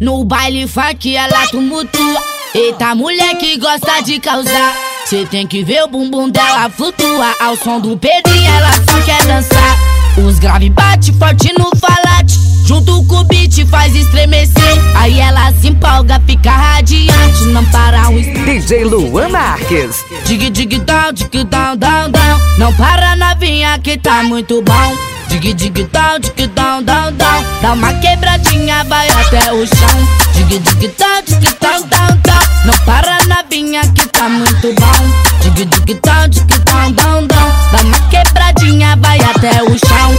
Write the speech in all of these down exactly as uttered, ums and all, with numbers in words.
No baile funk ela tumultua. Eita, mulher que gosta de causar. Cê tem que ver o bumbum dela flutuar. Ao som do Pedrinho ela só quer dançar. Os grave bate forte no falate, junto com o beat faz estremecer. Aí ela se empolga, fica radiante, não para um instante. D J Luan Marques. Dig dig down, dig down, down, down. Não para novinha que tá muito bom. Dig dig down, dig down, down, down. Dá uma quebradinha, vai até o chão. Dig dig down, dig down, down, down. Não para novinha que tá muito bom. Dig dig down, dig down, down, down. Dá uma quebradinha, vai até o chão.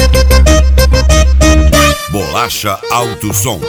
Bolacha Alto Som.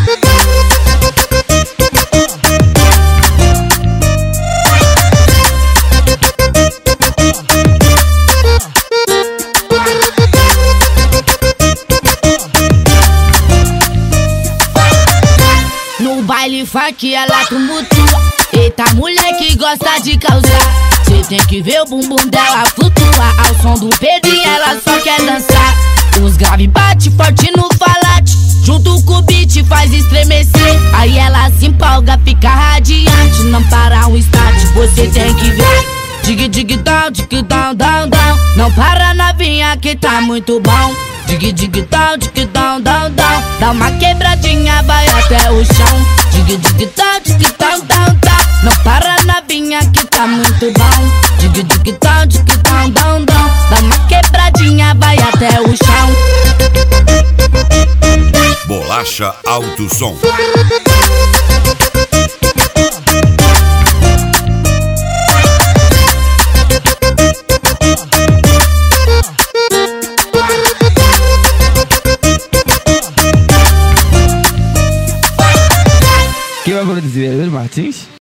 No baile funk ela tumultua. Eita, mulher que gosta de causar. Cê tem que ver o bumbum dela flutuar. Ao som do Pedrinho ela só quer dançar. Os grave bate forte no falate, junto com o beat faz estremecer. Aí ela se empolga, fica radiante, não para um instante, você tem que ver. Dig dig down, dig down, down, down. Não para novinha que tá muito bom. Dig dig down, dig down, down, down. Dá uma quebradinha, vai até o chão. Dig dig down, dig down, down, down. Não para novinha que tá muito bom. Dig dig down, dig down, down, down. Dá uma quebradinha, vai até o chão. Bolacha Alto Som. Quem vai produzir? É ele, Martins?